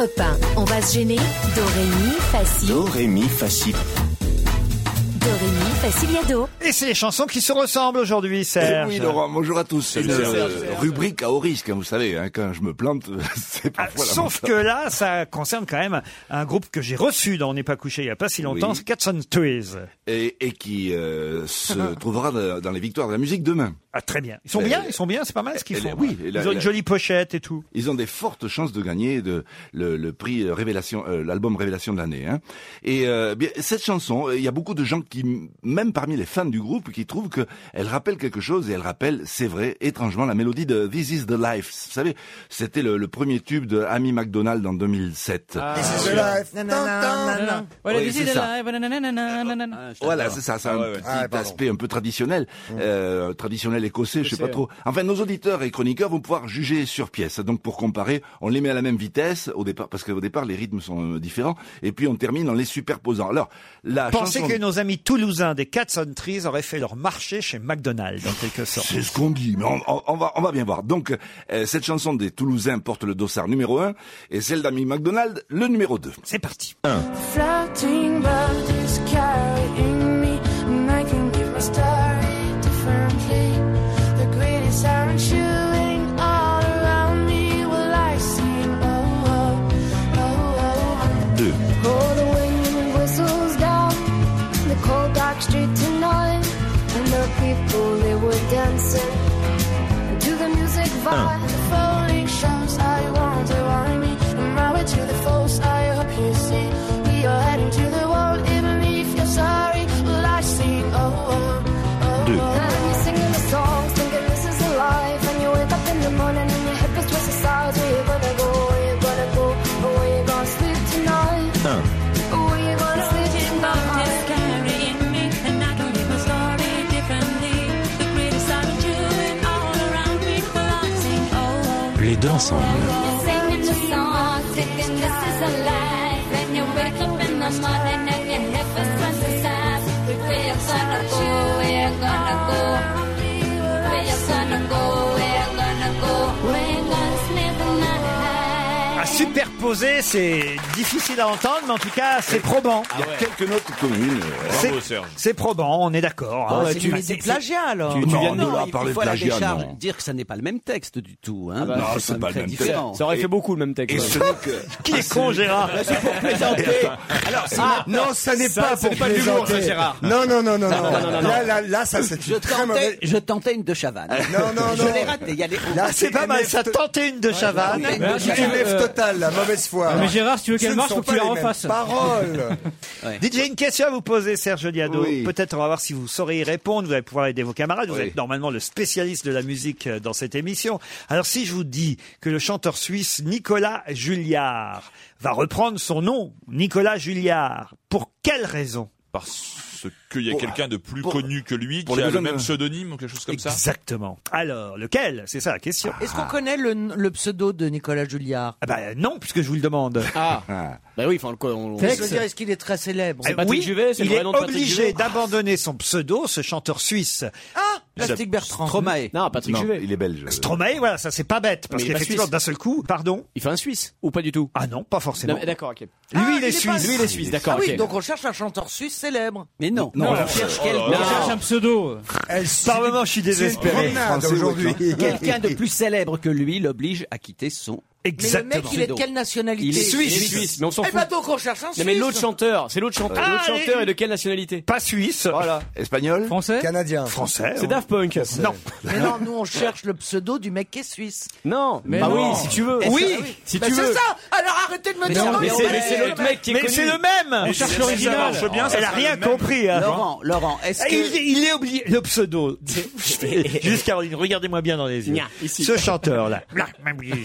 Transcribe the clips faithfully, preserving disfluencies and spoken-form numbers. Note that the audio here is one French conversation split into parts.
Europe un, on va se gêner. Do, ré, mi, fa, si. Do, ré, mi, fa, si. Do, ré, mi, fa, si, la, do. Et c'est les chansons qui se ressemblent aujourd'hui, Serge. Eh oui, Laurent, bonjour à tous. C'est une euh, rubrique à haut risque, hein, vous savez, hein, quand je me plante, c'est parfois ah, Sauf que là, ça concerne quand même un groupe que j'ai reçu dans On n'est pas couché il n'y a pas si longtemps, Oui. c'est Cats and Trees. Et, et qui euh, se trouvera dans les victoires de la musique demain. Ah, très bien. Ils sont Et- bien, ils sont bien, c'est pas mal ce qu'ils et- font. oui, et Ils la- ont une la- jolie pochette et tout. Ils ont des fortes chances de gagner de, le, le prix euh, révélation, euh, l'album révélation de l'année. Hein. Et euh, bien, cette chanson, il y a beaucoup de gens qui, même parmi les fans du groupe, qui trouvent que elle rappelle quelque chose et elle rappelle, c'est vrai, étrangement la mélodie de This Is the Life. Vous savez, c'était le, le premier tube de Amy McDonald en deux mille sept. Ah, This is the life. Voilà, Oui, this c'est is the ça. life. Nanana. Voilà, c'est ça, c'est un petit Ah, pardon. aspect un peu traditionnel, euh, traditionnel écossais, je sais pas trop. Enfin, nos auditeurs et chroniqueurs vont pouvoir juger sur pièce. Donc, pour comparer, on les met à la même vitesse au départ, parce qu'au départ, les rythmes sont euh, différents, et puis on termine en les superposant. Alors, la Pensez chanson... que nos amis toulousains des Cats and Trees auraient fait leur marché chez McDonald's, en quelque sorte. C'est ce qu'on dit, mais on, on- on va, on va bien voir. Donc, euh, cette chanson des Toulousains porte le dossard numéro un, et celle d'Amy McDonald, le numéro deux. C'est parti. Floating boat is carrying me, and I can give my story differently. The greatest siren shooting all around me. Will I sing? Oh, oh, oh, oh. deux. Oh, the wind whistles down the cold dark street tonight, and the people they were dancing to the music vibe. The falling shows I want to rhyme me, and my way to the falls. I hope you see. We are heading to the wall, even if you're sorry. Will I sing? Oh, oh, oh. Deux. And you're singing the songs, thinking this is a life. And you wake up in the morning and your hip is twisted sides. Where you gonna go? Where you gonna go? Or where you gonna sleep tonight? un. Where you gonna sleep tonight? Les deux ensemble. À superposer, c'est difficile à entendre, mais en tout cas, c'est probant. Il y a quelques notes communes. euh, C'est- C'est probant, on est d'accord. hein. bah, C'est- tu- c'est- c'est c'est- plagiat alors. Tu, tu Non, viens de non, là il parler faut de à la plagiat, décharge non. dire que ça n'est pas le même texte du tout. Hein. bah, non, Nous c'est sommes pas le très même texte. différents. Ça aurait fait beaucoup le même texte. Et ce n'est que... Qui est con, Gérard? Alors, c'est Ah, non, ça n'est ça, pas ce pour n'est pas de l'humour, plaisanter. ça, Gérard. Non, non, non, non, non. non, non, non. Là, là, là, ça c'est Je une très mauvaise. tentais, je tentais une de Chavannes. Non, non, Je non. l'ai raté. Il y a les... Là, C'est pas mal, ça tentait une de Chavannes. Ouais, Mais si tu veux, M F euh, total, la mauvaise foi. Mais Gérard, si tu veux Ce qu'elle ne marche, sont faut que pas tu la les mêmes refasses. Paroles. Dites, j'ai une question à vous poser, Serge Diado. Oui. Peut-être on va voir si vous saurez y répondre. Vous allez pouvoir aider vos camarades. Vous Oui. êtes normalement le spécialiste de la musique euh, dans cette émission. Alors si je vous dis que le chanteur suisse Nicolas Julliard va reprendre son nom, Nicolas Julliard, pour quelle raison? Parce qu'il y a Pour- quelqu'un de plus pour- connu que lui pour qui les a le besoins même de- pseudonyme ou quelque chose comme ça. Exactement. Alors, lequel? C'est ça la question. Est-ce qu'on connaît le, le pseudo de Nicolas Julliard? Ah bah non, puisque je vous le demande. Ah, Ah. bah oui, enfin, on, on, Je veux dire, est-ce qu'il est très célèbre? C'est Patrick oui, Juvet, c'est le il vrai est nom de Patrick obligé Juvet. d'abandonner son pseudo, ce chanteur suisse. Ah, Plastique Bertrand. Stromae. Non, Patrick Non, Juvet. il est belge. Stromae, voilà, ça c'est pas bête, parce Mais il est pas qu'effectivement, suisse. d'un seul coup, pardon. Il fait un Suisse ou pas du tout? Ah non, pas forcément. Non, mais D'accord, ok. Lui, Ah, il est il est pas- suisse. Lui, il est suisse, d'accord, Ah oui, ok. donc on cherche un chanteur suisse célèbre. Mais non. Non, On non, cherche oh là quelqu'un. là. On cherche un pseudo. Elle Par moment, je suis C'est une désespéré. promenade Français, aujourd'hui. Quelqu'un de plus célèbre que lui l'oblige à quitter son... Mais Mais le Exactement. mec, il est de quelle nationalité? Il est Suisse. Il est suisse, mais on s'en Eh fout. ben donc on cherche un Non, suisse. mais l'autre chanteur, c'est l'autre chanteur. Ah, L'autre chanteur allez. est de quelle nationalité? Pas suisse. Voilà. Espagnol. Français? Canadien. Français. C'est Daft Punk. Non. Mais non, nous on cherche le pseudo du mec qui est suisse. Non, mais Bah bah non. oui, si tu veux. Oui, si Bah tu c'est veux. ça. Alors arrêtez de me Mais dire. non, non, mais mais c'est on mais est- c'est l'autre mec qui est Mais connu. c'est le même. On cherche Ça l'original. marche bien, ça Elle a serait rien le même. compris. Hein. Laurent, Laurent, est-ce Ah, que... Il, il est oublié le pseudo. Juste Caroline, regardez-moi bien dans les yeux. Nya, ici. Ce chanteur-là. Moby.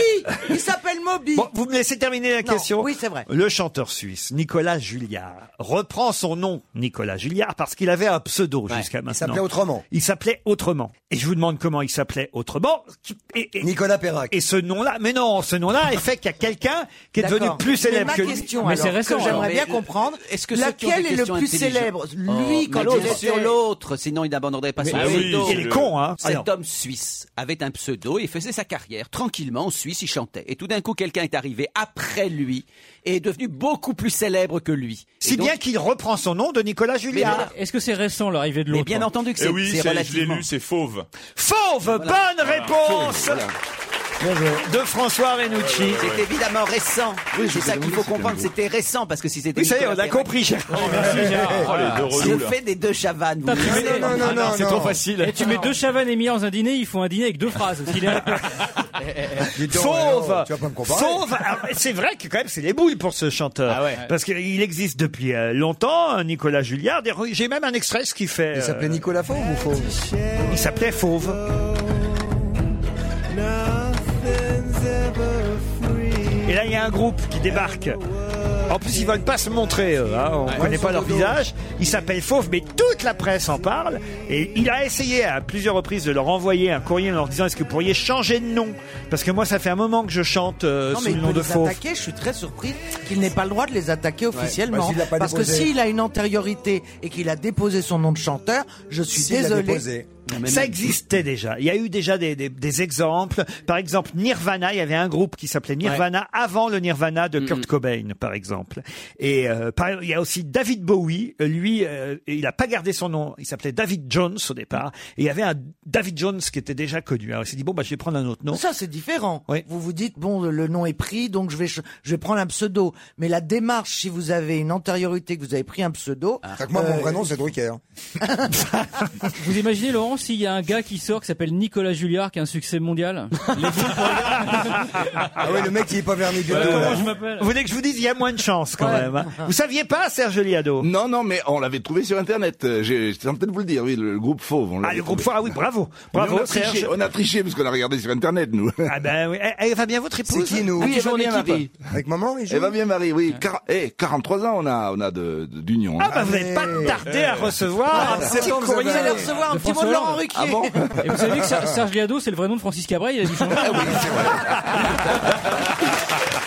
Il s'appelle Moby. Bon, vous me laissez terminer la Non, question. oui, c'est vrai. Le chanteur suisse Nicolas Julliard reprend son nom Nicolas Julliard parce qu'il avait un pseudo jusqu'à maintenant. Il s'appelait autrement. Il s'appelait autrement. Et je vous demande comment il s'appelait autrement. Et, et- Nicolas Perrac. et ce nom-là, mais non, ce nom-là est fait qu'il y a quelqu'un qui est devenu D'accord. plus célèbre mais que ma lui. question, Mais alors, c'est récent, que j'aimerais alors. bien euh, Mais, comprendre, est-ce que ceux qui ont laquelle des est le questions plus intelligentes- célèbre? Lui, Oh, quand mais il l'autre, était... sur l'autre, sinon il n'abandonnerait pas Mais son ah oui, oui, pseudo. Il est le- con, hein. Cet Alors, homme suisse avait un pseudo et faisait sa carrière tranquillement en Suisse. Il chantait. Et tout d'un coup, quelqu'un est arrivé après lui et est devenu beaucoup plus célèbre que lui. Et Si donc- bien qu'il reprend son nom de Nicolas Julliard. Est-ce que c'est récent l'arrivée de Mais l'autre? bien entendu que Eh c'est oui, c'est c'est- je l'ai relativement... lu, c'est fauve. Fauve, bonne réponse de François Renucci. C'est évidemment récent. Oui, je c'est ça sais, qu'il oui, faut c'était comprendre, un c'était récent, parce que si c'était... Oui, ça y est, on Nicolas a Perret- compris, Gérard. Merci Gérard. Oh, les deux Je relous, là. fais des deux chavannes. vous T'as le pu- savez. Non, non, non, c'est non. trop facile. Et tu mets deux chavannes et Emilia dans un dîner, ils font un dîner avec deux phrases. S'il est- Dis donc, Fauve, alors, tu vas pas me comparer. Fauve. Alors, c'est vrai que quand même c'est les boules pour ce chanteur, Ah ouais. parce qu'il existe depuis euh, longtemps, Nicolas Julliard. D'ailleurs, J'ai même un extrait ce qu'il fait. Il s'appelait euh, Nicolas Fauve ou Fauve? Il s'appelait Fauve. Et là, il y a un groupe qui débarque. En plus, ils veulent pas se montrer, eux, hein. On ne connaît pas leur visage. Ils s'appellent Fauve, mais toute la presse en parle. Et il a essayé à plusieurs reprises de leur envoyer un courrier en leur disant: est-ce que vous pourriez changer de nom? Parce que moi, ça fait un moment que je chante euh, Non, sous mais le il nom peut de les Fauve. attaquer. Je suis très surpris qu'il n'ait pas le droit de les attaquer officiellement. Bah, s'il l'a pas Parce que déposé. s'il a une antériorité et qu'il a déposé son nom de chanteur, je suis S'il l'a désolé. déposé. Ça existait déjà. Il y a eu déjà des, des, des exemples. Par exemple, Nirvana, il y avait un groupe qui s'appelait Nirvana avant le Nirvana de Kurt Cobain, par exemple. Et euh, par- il y a aussi David Bowie. Euh, Lui, euh, il a pas gardé son nom. Il s'appelait David Jones au départ. Et il y avait un David Jones qui était déjà connu. Alors il s'est dit bon bah je vais prendre un autre nom. Ça, c'est différent. Oui. Vous vous dites, bon, le nom est pris, donc je vais, ch- je vais prendre un pseudo. Mais la démarche, si vous avez une antériorité, que vous avez pris un pseudo... Fait que moi, mon euh, vrai nom, c'est Drucker. Vous imaginez, Laurent, s'il y a un gars qui sort qui s'appelle Nicolas Julliard, qui a un succès mondial? Les fous pour regarder. Ah oui, le mec, il est pas verni du tout. Comment là. je m'appelle? Vous voulez que je vous dise, il y a moins de chance quand même. hein. Vous saviez pas, Serge Liado? Non, non, mais on l'avait trouvé sur Internet. Euh, J'ai j'ai tenté de vous le dire, oui, le, le groupe Fauve. On Ah, l'avait le groupe trouvé. Fauve, ah oui, bravo. Mais Bravo, on a triché, Serge. on a triché parce qu'on a regardé sur Internet, nous. Ah ben oui. Elle, elle va bien, votre C'est épouse? qui, nous? Oui, elle va bien, ma femme. Avec maman, il joue? Elle va bien, Marie, oui. Quar- eh, quarante-trois ans, on a, on a de, de- d'union. Ah bah hein. vous n'avez pas tardé à recevoir un petit septembre, courrier. Vous allez recevoir un De petit mot François de Laurent Hollande. Ruquier. Ah bon Et vous savez que Ser- Serge Liado, c'est le vrai nom de Francis Cabrel, il a dû changer. Ah oui, c'est vrai.